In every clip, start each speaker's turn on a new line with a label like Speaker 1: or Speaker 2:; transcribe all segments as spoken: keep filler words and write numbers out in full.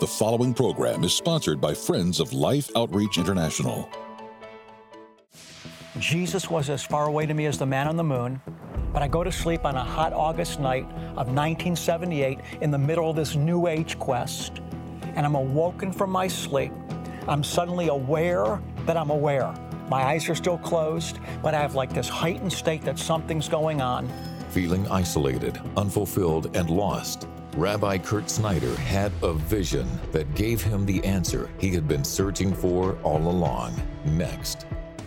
Speaker 1: The following program is sponsored by Friends of Life Outreach International.
Speaker 2: Jesus was as far away to me as the man on the moon, but I go to sleep on a hot August night of nineteen seventy-eight in the middle of this New Age quest, and I'm awoken from my sleep. I'm suddenly aware that I'm aware. My eyes are still closed, but I have like this heightened state that something's going on.
Speaker 3: Feeling isolated, unfulfilled, and lost, Rabbi Kurt Snyder had a vision that gave him the answer he had been searching for all along. Next.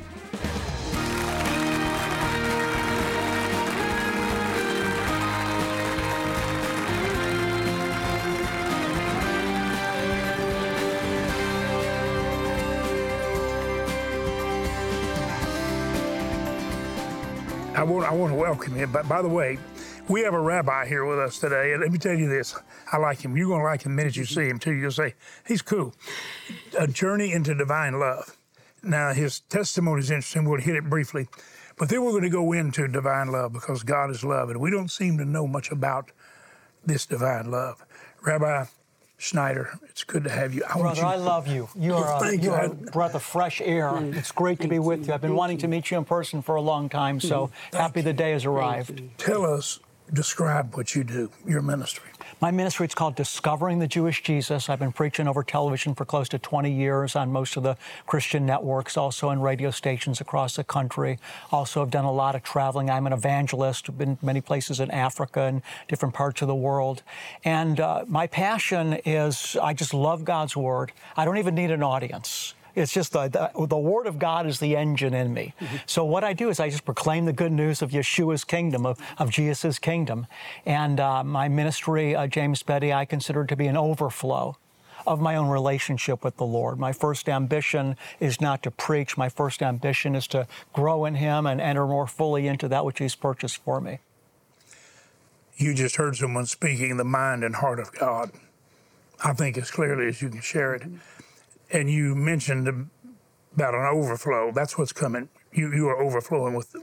Speaker 4: I want, I want to welcome you. But by the way, we have a rabbi here with us today. And let me tell you this. I like him. You're going to like him the minute you see him, too. You'll say, he's cool. A Journey into Divine Love. Now, his testimony is interesting. We'll hit it briefly. But then we're going to go into divine love because God is love. And we don't seem to know much about this divine love. Rabbi Snyder, it's good to have you. I
Speaker 2: Brother,
Speaker 4: you,
Speaker 2: I love you. You are, a, you are a breath of fresh air. It's great to be with you. I've been wanting to meet you in person for a long time, so happy the day has arrived.
Speaker 4: Tell us, describe what you do, your ministry.
Speaker 2: My ministry, it's called Discovering the Jewish Jesus. I've been preaching over television for close to twenty years on most of the Christian networks, also in radio stations across the country. Also have done a lot of traveling. I'm an evangelist, been many places in Africa and different parts of the world. And uh, my passion is I just love God's Word. I don't even need an audience. It's just the, the, the Word of God is the engine in me. Mm-hmm. So what I do is I just proclaim the good news of Yeshua's kingdom, of, of Jesus' kingdom. And uh, my ministry, uh, James Betty, I consider to be an overflow of my own relationship with the Lord. My first ambition is not to preach. My first ambition is to grow in Him and enter more fully into that which He's purchased for me.
Speaker 4: You just heard someone speaking the mind and heart of God. I think as clearly as you can share it. And you mentioned about an overflow. That's what's coming. You you are overflowing with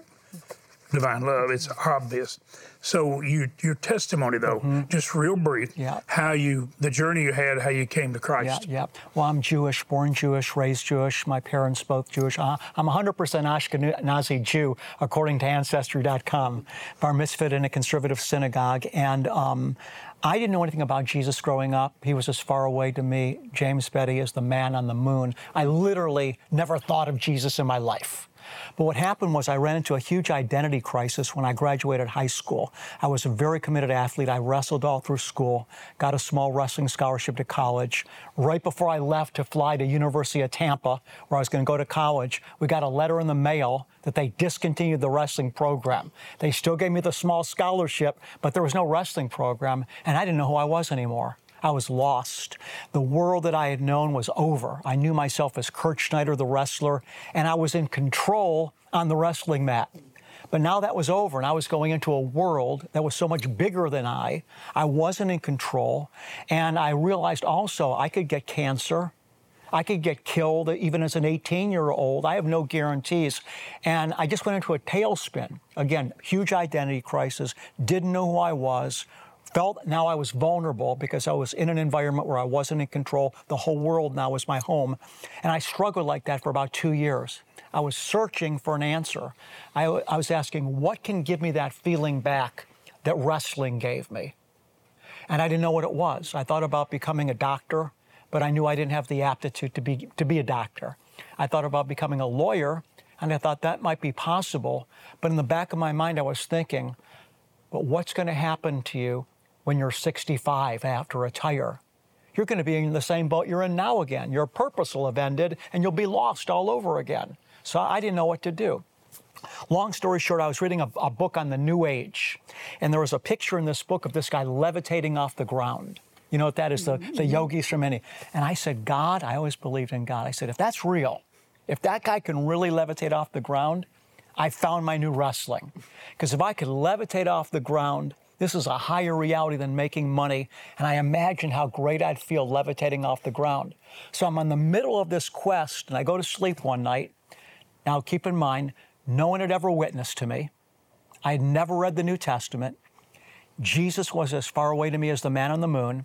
Speaker 4: divine love. It's obvious. So you your testimony, though, mm-hmm. just real brief,
Speaker 2: yeah. how
Speaker 4: you, the journey you had, how you came to Christ.
Speaker 2: Yeah, yeah. Well, I'm Jewish, born Jewish, raised Jewish. My parents both Jewish. Uh, I'm one hundred percent Ashkenazi Jew, according to Ancestry dot com. Bar mitzvahed in a conservative synagogue. And um, I didn't know anything about Jesus growing up. He was as far away to me. James Betty is the man on the moon. I literally never thought of Jesus in my life. But what happened was I ran into a huge identity crisis when I graduated high school. I was a very committed athlete. I wrestled all through school, got a small wrestling scholarship to college. Right before I left to fly to University of Tampa, where I was going to go to college, we got a letter in the mail that they discontinued the wrestling program. They still gave me the small scholarship, but there was no wrestling program, and I didn't know who I was anymore. I was lost. The world that I had known was over. I knew myself as Kurt Snyder, the wrestler, and I was in control on the wrestling mat. But now that was over, and I was going into a world that was so much bigger than I. I wasn't in control, and I realized also I could get cancer. I could get killed even as an eighteen-year-old. I have no guarantees. And I just went into a tailspin. Again, huge identity crisis, didn't know who I was. Felt now I was vulnerable because I was in an environment where I wasn't in control. The whole world now was my home. And I struggled like that for about two years. I was searching for an answer. I, I was asking, what can give me that feeling back that wrestling gave me? And I didn't know what it was. I thought about becoming a doctor, but I knew I didn't have the aptitude to be, to be a doctor. I thought about becoming a lawyer, and I thought that might be possible. But in the back of my mind, I was thinking, but what's going to happen to you when you're sixty-five and have to retire? You're going to be in the same boat you're in now again. Your purpose will have ended, and you'll be lost all over again. So I didn't know what to do. Long story short, I was reading a, a book on the New Age, and there was a picture in this book of this guy levitating off the ground. You know what that is, the, the yogis from India. And I said, God, I always believed in God. I said, if that's real, if that guy can really levitate off the ground, I found my new wrestling. Because if I could levitate off the ground, this is a higher reality than making money, and I imagine how great I'd feel levitating off the ground. So I'm in the middle of this quest, and I go to sleep one night. Now, keep in mind, no one had ever witnessed to me. I had never read the New Testament. Jesus was as far away to me as the man on the moon.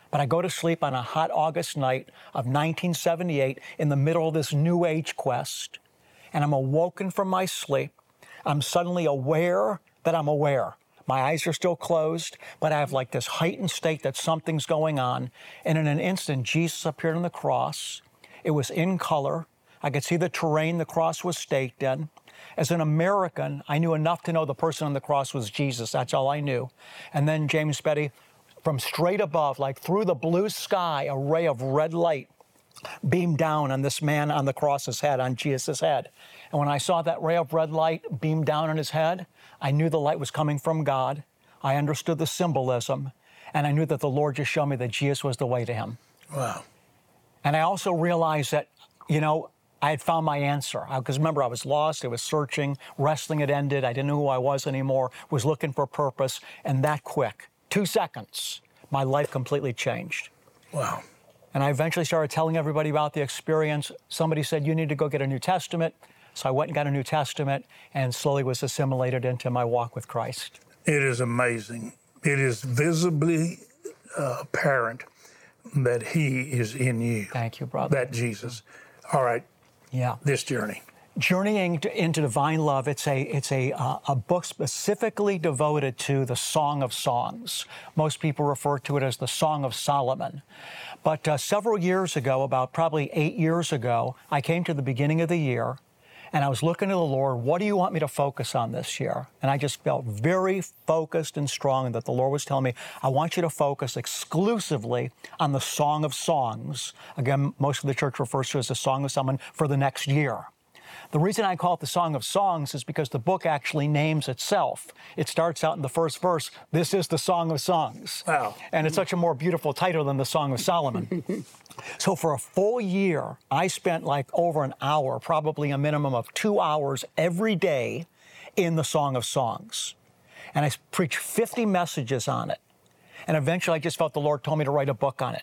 Speaker 2: But I go to sleep on a hot August night of nineteen seventy-eight in the middle of this New Age quest, and I'm awoken from my sleep. I'm suddenly aware that I'm aware. My eyes are still closed, but I have like this heightened state that something's going on. And in an instant, Jesus appeared on the cross. It was in color. I could see the terrain the cross was staked in. As an American, I knew enough to know the person on the cross was Jesus. That's all I knew. And then, James Betty, from straight above, like through the blue sky, a ray of red light beamed down on this man on the cross's head, on Jesus' head. And when I saw that ray of red light beam down on his head, I knew the light was coming from God. I understood the symbolism, and I knew that the Lord just showed me that Jesus was the way to him.
Speaker 4: Wow.
Speaker 2: And I also realized that, you know, I had found my answer. Because remember, I was lost, I was searching, wrestling had ended, I didn't know who I was anymore, was looking for purpose, and that quick, two seconds, my life completely changed.
Speaker 4: Wow.
Speaker 2: And I eventually started telling everybody about the experience. Somebody said, you need to go get a New Testament. So I went and got a New Testament and slowly was assimilated into my walk with Christ.
Speaker 4: It is amazing. It is visibly uh, apparent that he is in you.
Speaker 2: Thank you, brother.
Speaker 4: That Jesus. All right.
Speaker 2: Yeah.
Speaker 4: This journey.
Speaker 2: Journeying to, into Divine Love, it's a it's a uh, a book specifically devoted to the Song of Songs. Most people refer to it as the Song of Solomon. But uh, several years ago, about probably eight years ago, I came to the beginning of the year, and I was looking to the Lord, what do you want me to focus on this year? And I just felt very focused and strong that the Lord was telling me, I want you to focus exclusively on the Song of Songs. Again, most of the church refers to it as the Song of Solomon for the next year. The reason I call it the Song of Songs is because the book actually names itself. It starts out in the first verse, this is the Song of Songs.
Speaker 4: Wow.
Speaker 2: And it's such a more beautiful title than the Song of Solomon. So for a full year, I spent like over an hour, probably a minimum of two hours every day in the Song of Songs. And I preached fifty messages on it. And eventually I just felt the Lord told me to write a book on it.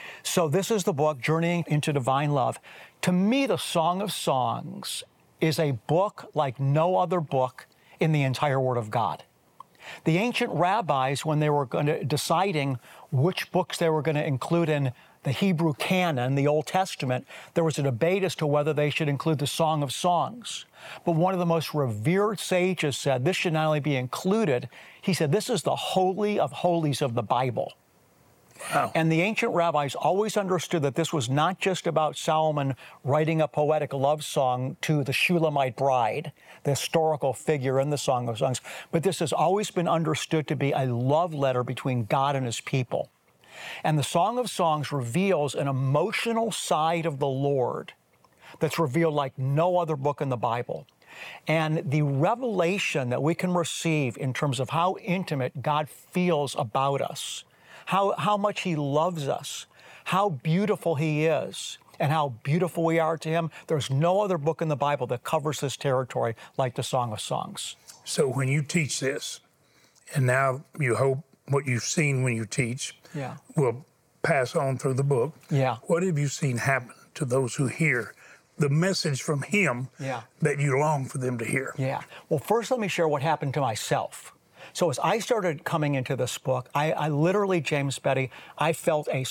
Speaker 2: So this is the book, Journeying into Divine Love. To me, the Song of Songs is a book like no other book in the entire Word of God. The ancient rabbis, when they were going to, deciding which books they were going to include in the Hebrew canon, the Old Testament, there was a debate as to whether they should include the Song of Songs. But one of the most revered sages said this should not only be included, he said this is the holy of holies of the Bible.
Speaker 4: Wow.
Speaker 2: And the ancient rabbis always understood that this was not just about Solomon writing a poetic love song to the Shulamite bride, the historical figure in the Song of Songs, but this has always been understood to be a love letter between God and his people. And the Song of Songs reveals an emotional side of the Lord that's revealed like no other book in the Bible. And the revelation that we can receive in terms of how intimate God feels about us, How, how much he loves us, how beautiful he is, and how beautiful we are to him. There's no other book in the Bible that covers this territory like the Song of Songs.
Speaker 4: So when you teach this, and now you hope what you've seen when you teach
Speaker 2: Yeah.
Speaker 4: will pass on through the book,
Speaker 2: Yeah.
Speaker 4: what have you seen happen to those who hear the message from him
Speaker 2: Yeah.
Speaker 4: that you long for them to hear?
Speaker 2: Yeah. Well, first let me share what happened to myself. So as I started coming into this book, I, I literally, James Betty, I felt a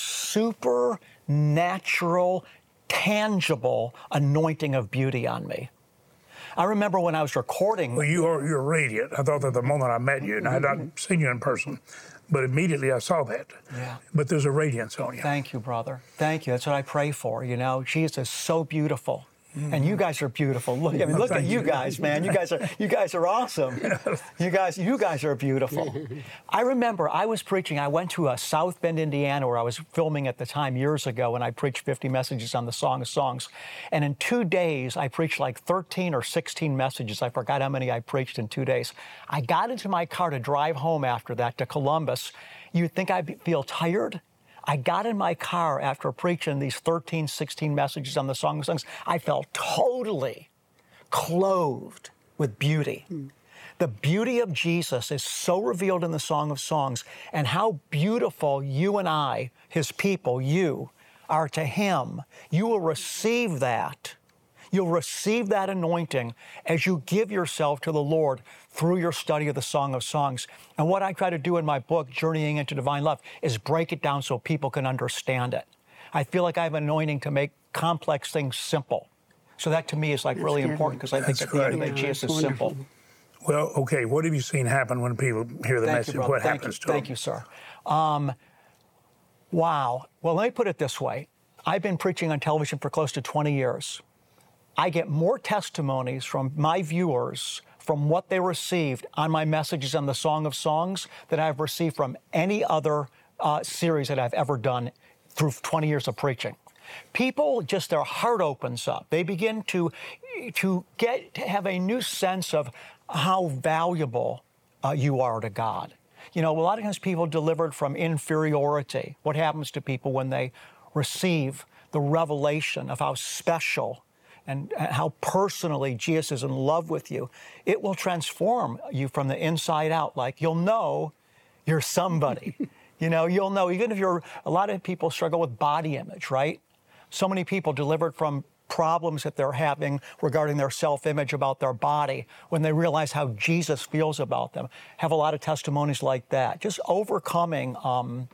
Speaker 2: supernatural, tangible anointing of beauty on me. I remember when I was recording.
Speaker 4: Well, you are you're radiant. I thought that the moment I met you, and I had not seen you in person, but immediately I saw that.
Speaker 2: Yeah.
Speaker 4: But there's a radiance on you.
Speaker 2: Thank you, brother. Thank you. That's what I pray for. You know, Jesus is so beautiful. And you guys are beautiful. Look, I mean, look at you guys, man. You guys are, you guys are awesome. You guys, you guys are beautiful. I remember I was preaching. I went to uh, South Bend, Indiana, where I was filming at the time years ago, and I preached fifty messages on the Song of Songs. And in two days, I preached like thirteen or sixteen messages. I forgot how many I preached in two days. I got into my car to drive home after that to Columbus. You'd think I'd feel tired. I got in my car after preaching these thirteen, sixteen messages on the Song of Songs. I felt totally clothed with beauty. Mm. The beauty of Jesus is so revealed in the Song of Songs, and how beautiful you and I, his people, you, are to him. You will receive that. You'll receive that anointing as you give yourself to the Lord through your study of the Song of Songs. And what I try to do in my book, Journeying into Divine Love, is break it down so people can understand it. I feel like I have an anointing to make complex things simple. So that to me is like
Speaker 5: That's
Speaker 2: really
Speaker 5: good.
Speaker 2: important, because I think
Speaker 4: That's
Speaker 2: at the end of
Speaker 5: great.
Speaker 2: the day,
Speaker 5: Yeah,
Speaker 2: Jesus
Speaker 5: that's
Speaker 2: is simple.
Speaker 5: wonderful.
Speaker 4: Well, okay, what have you seen happen when people hear the
Speaker 2: Thank
Speaker 4: message?
Speaker 2: you, brother.
Speaker 4: What
Speaker 2: Thank
Speaker 4: happens
Speaker 2: you.
Speaker 4: to them?
Speaker 2: Thank you, sir. Um, wow. Well, let me put it this way. I've been preaching on television for close to twenty years. I get more testimonies from my viewers from what they received on my messages on the Song of Songs than I've received from any other uh, series that I've ever done through twenty years of preaching. People just, their heart opens up. They begin to, to get, to have a new sense of how valuable uh, you are to God. You know, a lot of times people delivered from inferiority. What happens to people when they receive the revelation of how special and how personally Jesus is in love with you? It will transform you from the inside out. Like, you'll know you're somebody. You know, you'll know, even if you're, a lot of people struggle with body image, right? So many people delivered from problems that they're having regarding their self-image about their body, when they realize how Jesus feels about them, have a lot of testimonies like that. Just overcoming um,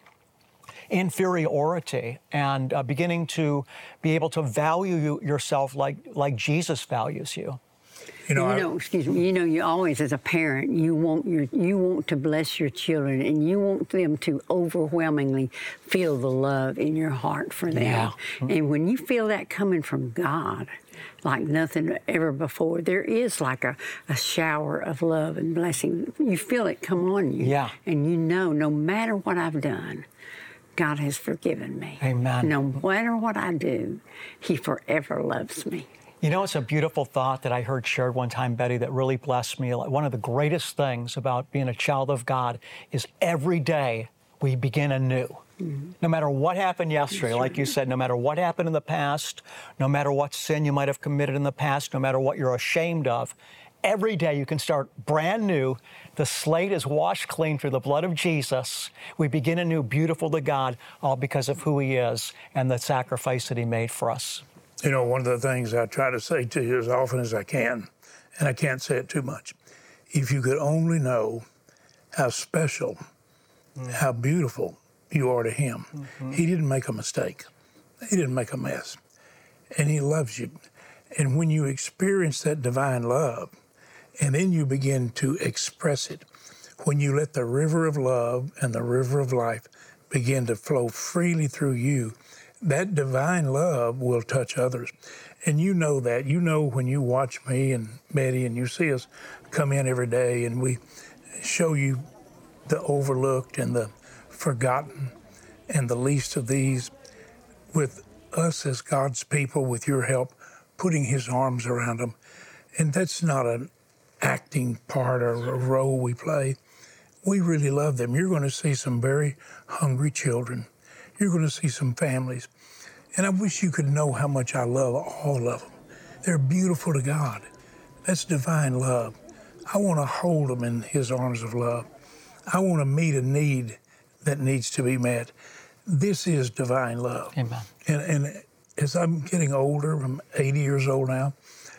Speaker 2: inferiority and uh, beginning to be able to value you, yourself like like Jesus values you.
Speaker 4: You know,
Speaker 5: you
Speaker 4: I-
Speaker 5: know, excuse me. You know, you always, as a parent, you want your, you want to bless your children, and you want them to overwhelmingly feel the love in your heart for them.
Speaker 2: Yeah.
Speaker 5: And when you feel that coming from God, like nothing ever before, there is like a, a shower of love and blessing. You feel it come on you.
Speaker 2: Yeah.
Speaker 5: And you know, no matter what I've done, God has forgiven me.
Speaker 2: Amen.
Speaker 5: No matter what I do, He forever loves me.
Speaker 2: You know, it's a beautiful thought that I heard shared one time, Betty, that really blessed me. Like, one of the greatest things about being a child of God is every day we begin anew. Mm-hmm. No matter what happened yesterday, like you said, no matter what happened in the past, no matter what sin you might have committed in the past, no matter what you're ashamed of, every day you can start brand new. The slate is washed clean through the blood of Jesus. We begin anew, beautiful to God, all because of who He is and the sacrifice that He made for us.
Speaker 4: You know, one of the things I try to say to you as often as I can, and I can't say it too much, if you could only know how special, mm. how beautiful you are to Him. Mm-hmm. He didn't make a mistake. He didn't make a mess. And He loves you. And when you experience that divine love, and then you begin to express it, when you let the river of love and the river of life begin to flow freely through you, that divine love will touch others. And you know that. You know when you watch me and Betty and you see us come in every day and we show you the overlooked and the forgotten and the least of these, with us as God's people, with your help, putting His arms around them. And that's not an acting part or a role we play. We really love them. You're going to see some very hungry children. You're going to see some families. And I wish you could know how much I love all of them. They're beautiful to God. That's divine love. I want to hold them in His arms of love. I want to meet a need that needs to be met. This is divine love.
Speaker 2: Amen.
Speaker 4: And, and as I'm getting older, I'm eighty years old now,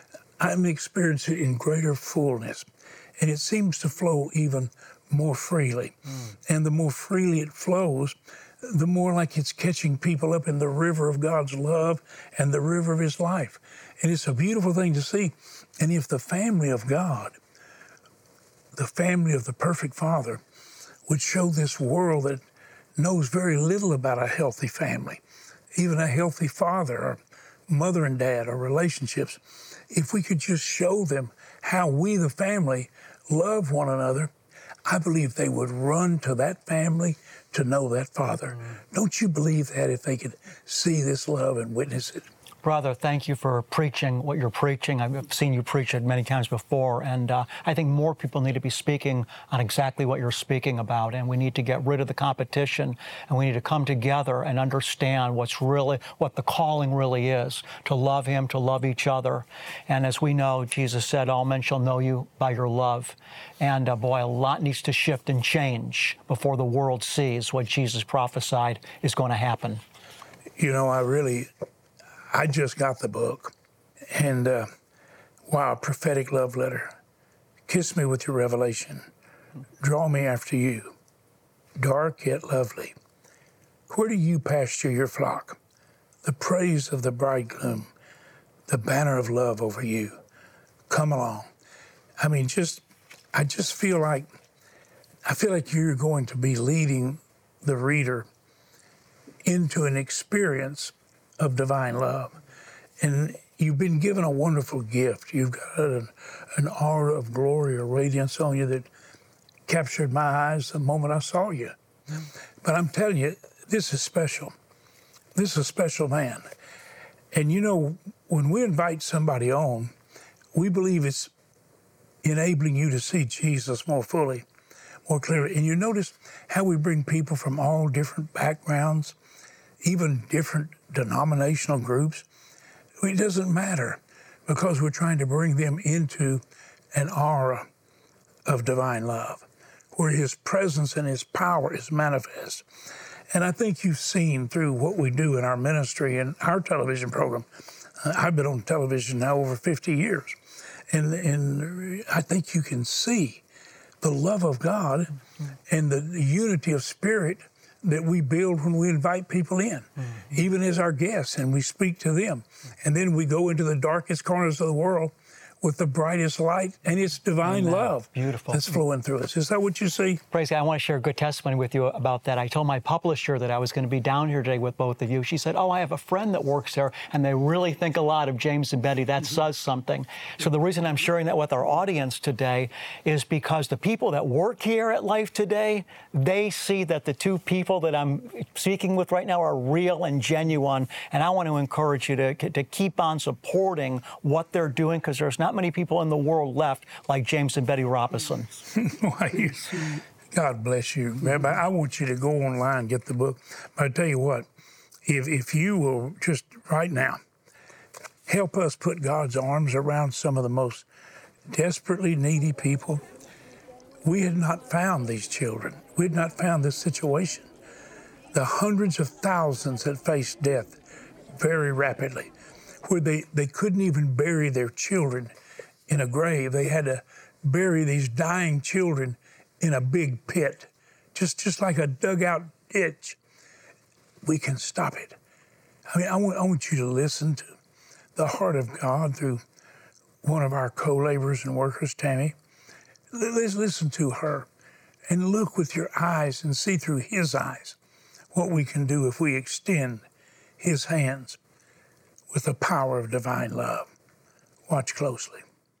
Speaker 4: I'm experiencing it in greater fullness. And it seems to flow even more freely. Mm. And the more freely it flows, the more like it's catching people up in the river of God's love and the river of His life. And it's a beautiful thing to see. And if the family of God, the family of the perfect Father, would show this world that knows very little about a healthy family, even a healthy father or mother and dad or relationships, if we could just show them how we, the family, love one another, I believe they would run to that family to know that Father. Mm. Don't you believe that if they could see this love and witness it?
Speaker 2: Brother, thank you for preaching what you're preaching. I've seen you preach it many times before, and uh, I think more people need to be speaking on exactly what you're speaking about, and we need to get rid of the competition, and we need to come together and understand what's really, what the calling really is, to love Him, to love each other. And as we know, Jesus said, all men shall know you by your love. And uh, boy, a lot needs to shift and change before the world sees what Jesus prophesied is going to happen.
Speaker 4: You know, I really... I just got the book, And uh, wow, a prophetic love letter. Kiss me with your revelation. Draw me after you. Dark yet lovely. Where do you pasture your flock? The praise of the bridegroom, the banner of love over you. Come along. I mean, just, I just feel like, I feel like you're going to be leading the reader into an experience of divine love. And you've been given a wonderful gift. You've got an, an aura of glory or radiance on you that captured my eyes the moment I saw you. But I'm telling you, this is special. This is a special man. And you know, when we invite somebody on, we believe it's enabling you to see Jesus more fully, more clearly. And you notice how we bring people from all different backgrounds, even different denominational groups. It doesn't matter, because we're trying to bring them into an aura of divine love, where his presence and his power is manifest. And I think you've seen through what we do in our ministry and our television program. Uh, I've been on television now over fifty years. And, and I think you can see the love of God mm-hmm. and the, the unity of spirit that we build when we invite people in, mm-hmm. even as our guests, and we speak to them. And then we go into the darkest corners of the world with the brightest light, and it's divine
Speaker 2: Amen.
Speaker 4: Love
Speaker 2: Beautiful.
Speaker 4: That's flowing through us. Is that what you see?
Speaker 2: Praise God. I want to share a good testimony with you about that. I told my publisher that I was going to be down here today with both of you. She said, oh, I have a friend that works there, and they really think a lot of James and Betty. That mm-hmm. says something. So the reason I'm sharing that with our audience today is because the people that work here at Life Today, they see that the two people that I'm speaking with right now are real and genuine, and I want to encourage you to, to keep on supporting what they're doing, because there's not many people in the world left like James and Betty Robison.
Speaker 4: God bless you. Rabbi, I want you to go online and get the book. But I tell you what, if, if you will just right now help us put God's arms around some of the most desperately needy people, we had not found these children. We had not found this situation. The hundreds of thousands that faced death very rapidly, where they, they couldn't even bury their children in a grave. They had to bury these dying children in a big pit, just, just like a dugout ditch. We can stop it. I mean, I want, I want you to listen to the heart of God through one of our co-laborers and workers, Tammy. Let's listen to her and look with your eyes and see through his eyes what we can do if we extend his hands with the power of divine love. Watch closely.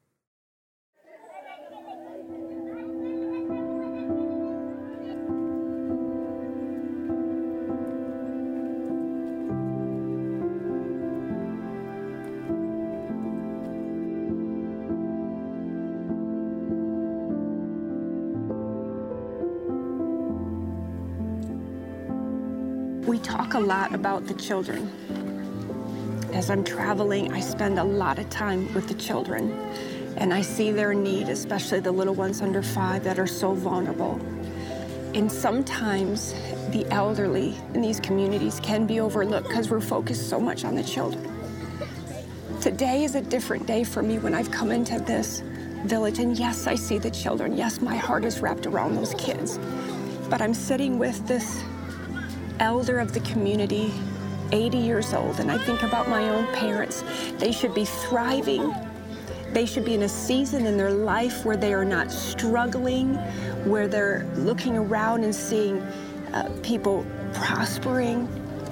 Speaker 6: We talk a lot about the children. As I'm traveling, I spend a lot of time with the children, and I see their need, especially the little ones under five that are so vulnerable. And sometimes the elderly in these communities can be overlooked because we're focused so much on the children. Today is a different day for me when I've come into this village, and yes, I see the children. Yes, my heart is wrapped around those kids. But I'm sitting with this elder of the community, eighty years old, and I think about my own parents. They should be thriving. They should be in a season in their life where they are not struggling, where they're looking around and seeing uh, people prospering,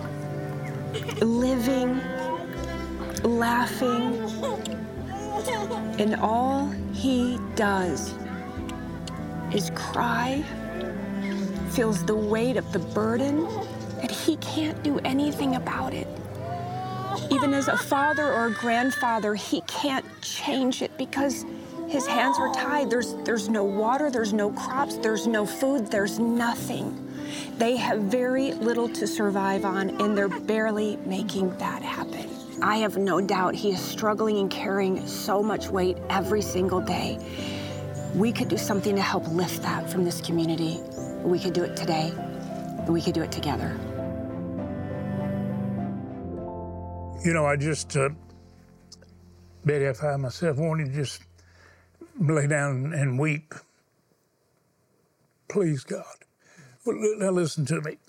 Speaker 6: living, laughing. And all he does is cry, feels the weight of the burden, and he can't do anything about it. Even as a father or a grandfather, he can't change it because his hands are tied. There's, there's no water, there's no crops, there's no food, there's nothing. They have very little to survive on, and they're barely making that happen. I have no doubt he is struggling and carrying so much weight every single day. We could do something to help lift that from this community. We could do it today, and we could do it together.
Speaker 4: You know, I just, uh, Betty, I find myself wanting to just lay down and weep. Please, God. Well, now listen to me.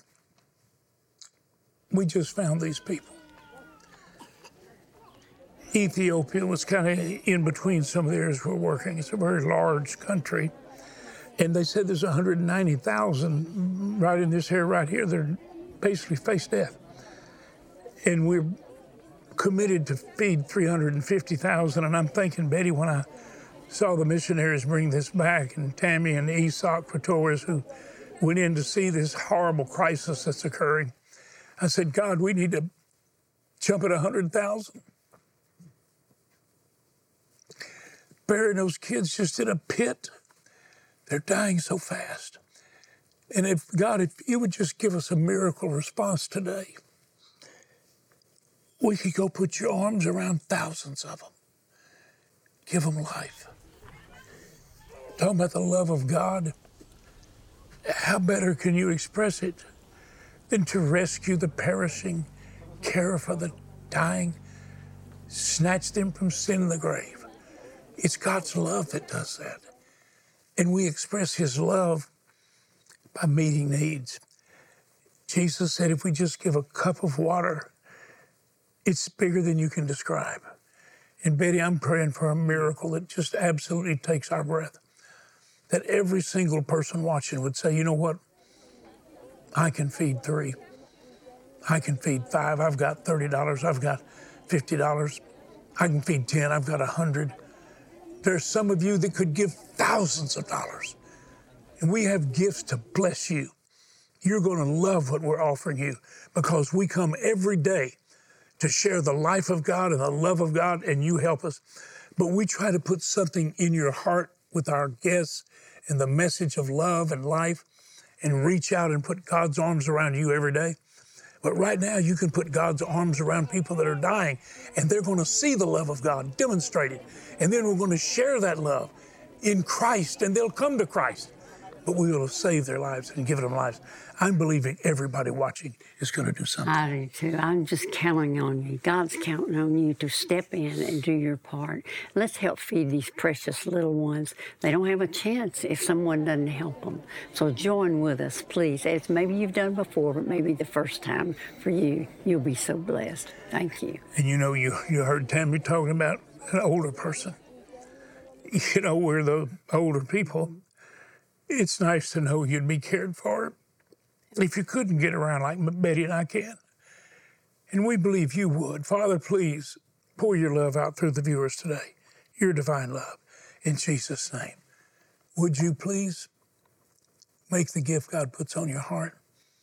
Speaker 4: We just found these people. Ethiopia was kind of in between some of the areas we're working. It's a very large country. And they said there's one hundred ninety thousand right in this area right here that are basically face death. And we're committed to feed three hundred fifty thousand. And I'm thinking, Betty, when I saw the missionaries bring this back, and Tammy and Isak Pretorius, who went in to see this horrible crisis that's occurring, I said, God, we need to jump at one hundred thousand. Burying those kids just in a pit. They're dying so fast. And if, God, if you would just give us a miracle response today, we could go put your arms around thousands of them. Give them life. Talking about the love of God, how better can you express it than to rescue the perishing, care for the dying, snatch them from sin and the grave? It's God's love that does that. And we express his love by meeting needs. Jesus said if we just give a cup of water, it's bigger than you can describe. And Betty, I'm praying for a miracle that just absolutely takes our breath. That every single person watching would say, you know what? I can feed three. I can feed five. I've got thirty dollars. I've got fifty dollars. I can feed ten. I've got one hundred. There's some of you that could give thousands of dollars. And we have gifts to bless you. You're going to love what we're offering you because we come every day to share the life of God and the love of God, and you help us. But we try to put something in your heart with our guests and the message of love and life and reach out and put God's arms around you every day. But right now, you can put God's arms around people that are dying, and they're going to see the love of God demonstrated. And then we're going to share that love in Christ, and they'll come to Christ. But we will have saved their lives and given them lives. I'm believing everybody watching is going to do something.
Speaker 5: I do too. I'm just counting on you. God's counting on you to step in and do your part. Let's help feed these precious little ones. They don't have a chance if someone doesn't help them. So join with us, please. As maybe you've done before, but maybe the first time for you. You'll be so blessed. Thank you.
Speaker 4: And you know, you, you heard Tammy talking about an older person. You know, we're the older people. It's nice to know you'd be cared for if you couldn't get around like Betty and I can. And we believe you would. Father, please pour your love out through the viewers today, your divine love, in Jesus' name. Would you please make the gift God puts on your heart?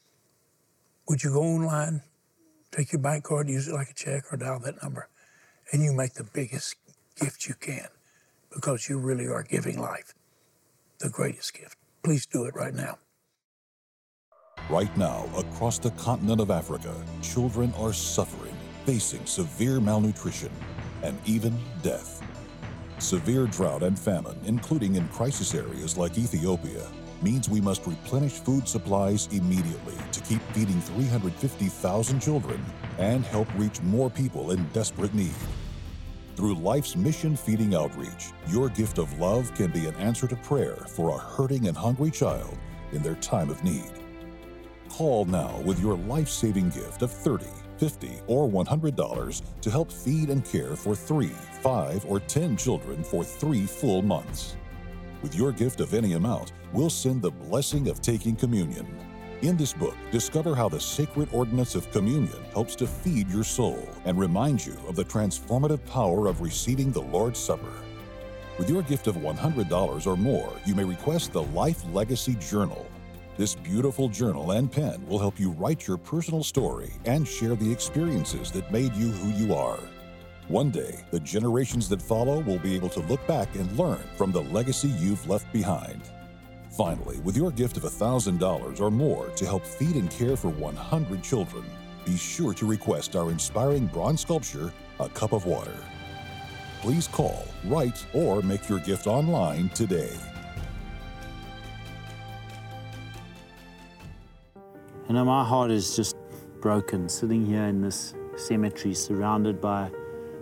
Speaker 4: Would you go online, take your bank card, use it like a check, or dial that number, and you make the biggest gift you can because you really are giving life. The greatest gift. Please do it right now.
Speaker 1: Right now, across the continent of Africa, children are suffering, facing severe malnutrition and even death. Severe drought and famine, including in crisis areas like Ethiopia, means we must replenish food supplies immediately to keep feeding three hundred fifty thousand children and help reach more people in desperate need. Through Life's Mission Feeding Outreach, your gift of love can be an answer to prayer for a hurting and hungry child in their time of need. Call now with your life-saving gift of thirty dollars, fifty dollars, or one hundred dollars to help feed and care for three, five, or ten children for three full months. With your gift of any amount, we'll send the blessing of taking communion. In this book, discover how the sacred ordinance of communion helps to feed your soul and remind you of the transformative power of receiving the Lord's Supper. With your gift of one hundred dollars or more, you may request the Life Legacy Journal. This beautiful journal and pen will help you write your personal story and share the experiences that made you who you are. One day, the generations that follow will be able to look back and learn from the legacy you've left behind. Finally, with your gift of one thousand dollars or more to help feed and care for one hundred children, be sure to request our inspiring bronze sculpture, A Cup of Water. Please call, write, or make your gift online today.
Speaker 7: You know, my heart is just broken sitting here in this cemetery surrounded by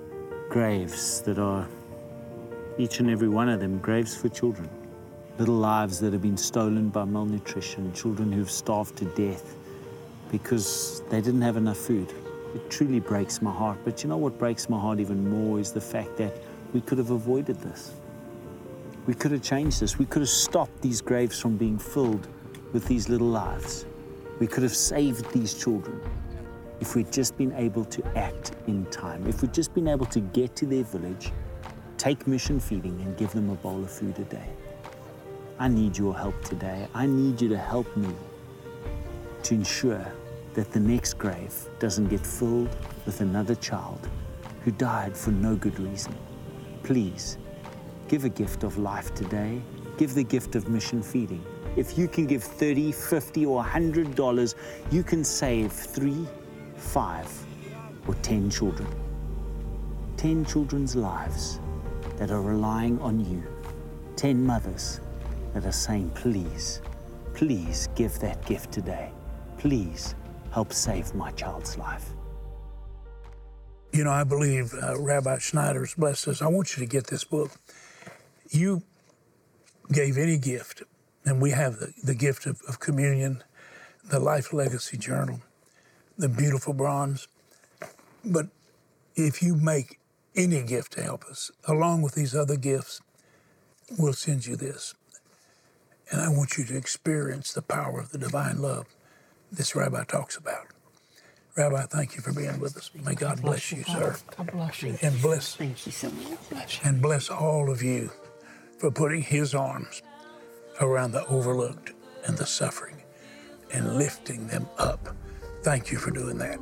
Speaker 7: graves that are, each and every one of them, graves for children. Little lives that have been stolen by malnutrition, children who've starved to death because they didn't have enough food. It truly breaks my heart. But you know what breaks my heart even more is the fact that we could have avoided this. We could have changed this. We could have stopped these graves from being filled with these little lives. We could have saved these children if we'd just been able to act in time. If we'd just been able to get to their village, take mission feeding and give them a bowl of food a day. I need your help today. I need you to help me to ensure that the next grave doesn't get filled with another child who died for no good reason. Please, give a gift of life today. Give the gift of mission feeding. If you can give thirty, fifty, or one hundred dollars, you can save three, five, or ten children. ten children's lives that are relying on you. ten mothers that are saying, please, please give that gift today. Please help save my child's life.
Speaker 4: You know, I believe uh, Rabbi Schneider's blessed us. I want you to get this book. You gave any gift, and we have the, the gift of, of communion, the Life Legacy Journal, the beautiful bronze. But if you make any gift to help us, along with these other gifts, we'll send you this. And I want you to experience the power of the divine love this rabbi talks about. Rabbi, thank you for being with us. May God bless you, sir.
Speaker 5: God bless you.
Speaker 4: And bless,
Speaker 5: Thank you so much.
Speaker 4: and bless all of you for putting his arms around the overlooked and the suffering and lifting them up. Thank you for doing that.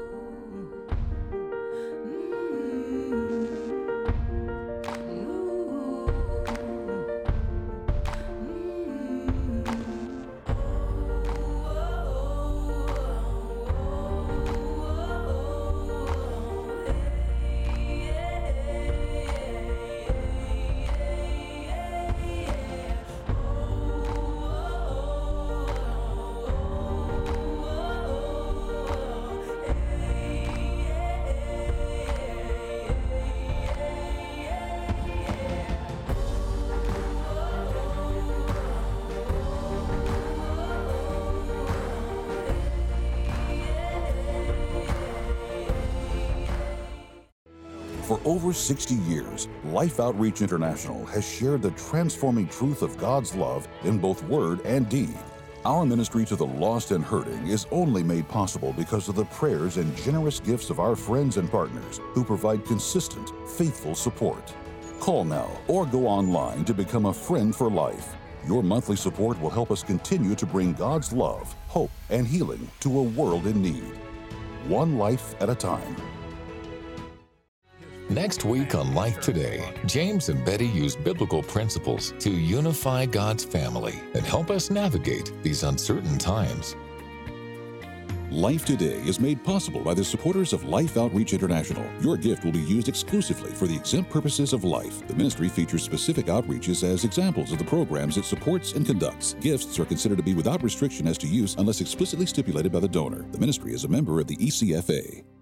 Speaker 1: For over sixty years, Life Outreach International has shared the transforming truth of God's love in both word and deed. Our ministry to the lost and hurting is only made possible because of the prayers and generous gifts of our friends and partners who provide consistent, faithful support. Call now or go online to become a friend for life. Your monthly support will help us continue to bring God's love, hope, and healing to a world in need. One life at a time.
Speaker 3: Next week on Life Today, James and Betty use biblical principles to unify God's family and help us navigate these uncertain times.
Speaker 1: Life Today is made possible by the supporters of Life Outreach International. Your gift will be used exclusively for the exempt purposes of life. The ministry features specific outreaches as examples of the programs it supports and conducts. Gifts are considered to be without restriction as to use unless explicitly stipulated by the donor. The ministry is a member of the E C F A.